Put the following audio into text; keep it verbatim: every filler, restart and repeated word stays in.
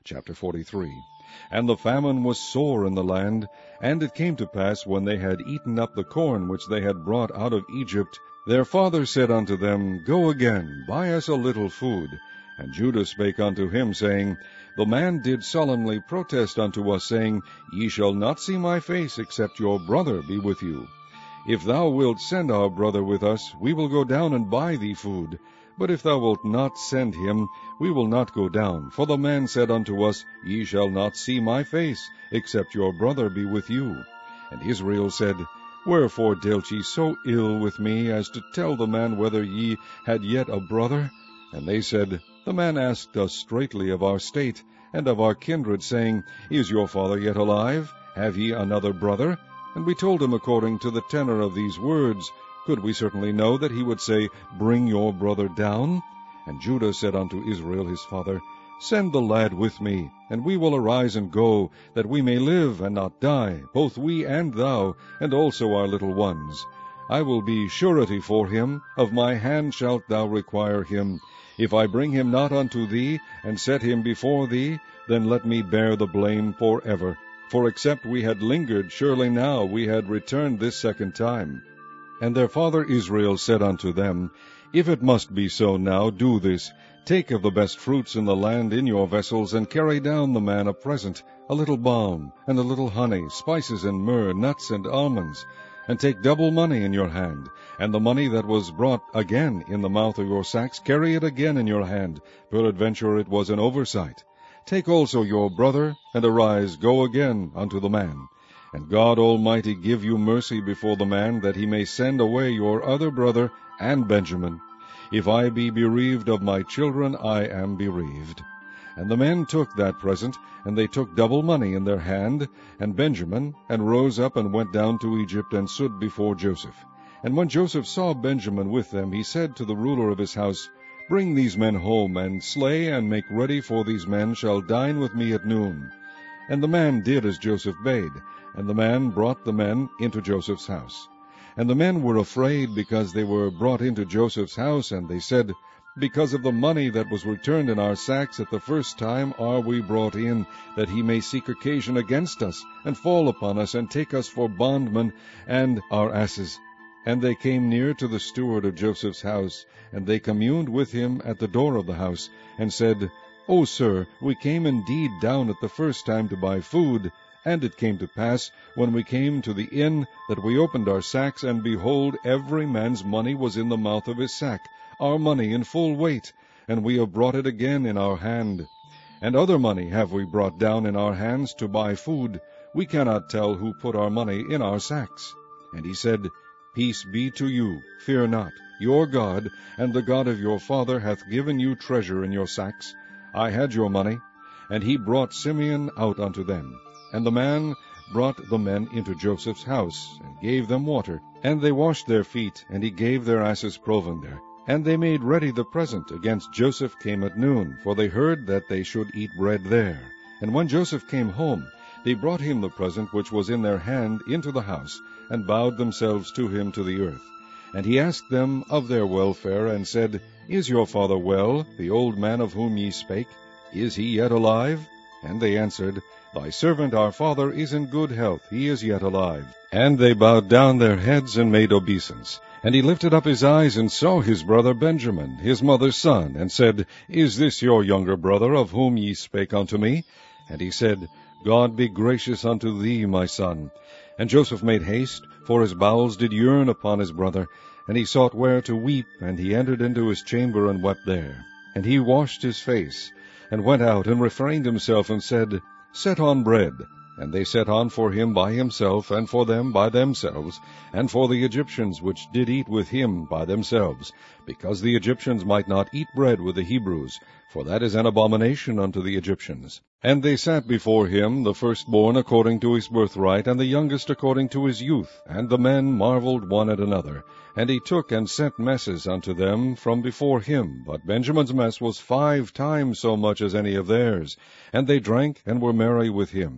Chapter forty-three. And the famine was sore in the land, and it came to pass, when they had eaten up the corn which they had brought out of Egypt, their father said unto them, Go again, buy us a little food. And Judah spake unto him, saying, The man did solemnly protest unto us, saying, Ye shall not see my face, except your brother be with you. If thou wilt send our brother with us, we will go down and buy thee food. But if thou wilt not send him, we will not go down. For the man said unto us, Ye shall not see my face, except your brother be with you. And Israel said, Wherefore dealt ye so ill with me, as to tell the man whether ye had yet a brother? And they said, The man asked us straitly of our state, and of our kindred, saying, Is your father yet alive? Have ye another brother? And we told him according to the tenor of these words. Could we certainly know that he would say, Bring your brother down? And Judah said unto Israel his father, Send the lad with me, and we will arise and go, that we may live and not die, both we and thou, and also our little ones. I will be surety for him, of my hand shalt thou require him. If I bring him not unto thee, and set him before thee, then let me bear the blame for ever. For except we had lingered, surely now we had returned this second time. And their father Israel said unto them, If it must be so now, do this. Take of the best fruits in the land in your vessels, and carry down the man a present, a little balm, and a little honey, spices and myrrh, nuts and almonds. And take double money in your hand, and the money that was brought again in the mouth of your sacks, carry it again in your hand. Peradventure it was an oversight. Take also your brother, and arise, go again unto the man. And God Almighty give you mercy before the man, that he may send away your other brother and Benjamin. If I be bereaved of my children, I am bereaved. And the men took that present, and they took double money in their hand, and Benjamin, and rose up and went down to Egypt, and stood before Joseph. And when Joseph saw Benjamin with them, he said to the ruler of his house, Bring these men home, and slay and make ready, for these men shall dine with me at noon. And the man did as Joseph bade, and the man brought the men into Joseph's house. And the men were afraid, because they were brought into Joseph's house, and they said, Because of the money that was returned in our sacks at the first time are we brought in, that he may seek occasion against us, and fall upon us, and take us for bondmen and our asses. And they came near to the steward of Joseph's house, and they communed with him at the door of the house, and said, O sir, we came indeed down at the first time to buy food. And it came to pass, when we came to the inn, that we opened our sacks, and behold, every man's money was in the mouth of his sack, our money in full weight, and we have brought it again in our hand. And other money have we brought down in our hands to buy food. We cannot tell who put our money in our sacks. And he said, Peace be to you, fear not. Your God, and the God of your father, hath given you treasure in your sacks. I had your money. And he brought Simeon out unto them. And the man brought the men into Joseph's house, and gave them water. And they washed their feet, and he gave their asses provender. And they made ready the present against Joseph came at noon, for they heard that they should eat bread there. And when Joseph came home, they brought him the present which was in their hand into the house, and bowed themselves to him to the earth. And he asked them of their welfare, and said, Is your father well, the old man of whom ye spake? Is he yet alive? And they answered, Thy servant our father is in good health, he is yet alive. And they bowed down their heads and made obeisance. And he lifted up his eyes, and saw his brother Benjamin, his mother's son, and said, Is this your younger brother, of whom ye spake unto me? And he said, God be gracious unto thee, my son. And Joseph made haste, for his bowels did yearn upon his brother, and he sought where to weep, and he entered into his chamber, and wept there. And he washed his face, and went out, and refrained himself, and said, Set on bread. And they set on for him by himself, and for them by themselves, and for the Egyptians which did eat with him by themselves, because the Egyptians might not eat bread with the Hebrews, for that is an abomination unto the Egyptians. And they sat before him, the firstborn according to his birthright, and the youngest according to his youth. And the men marveled one at another. And he took and sent messes unto them from before him. But Benjamin's mess was five times so much as any of theirs. And they drank and were merry with him.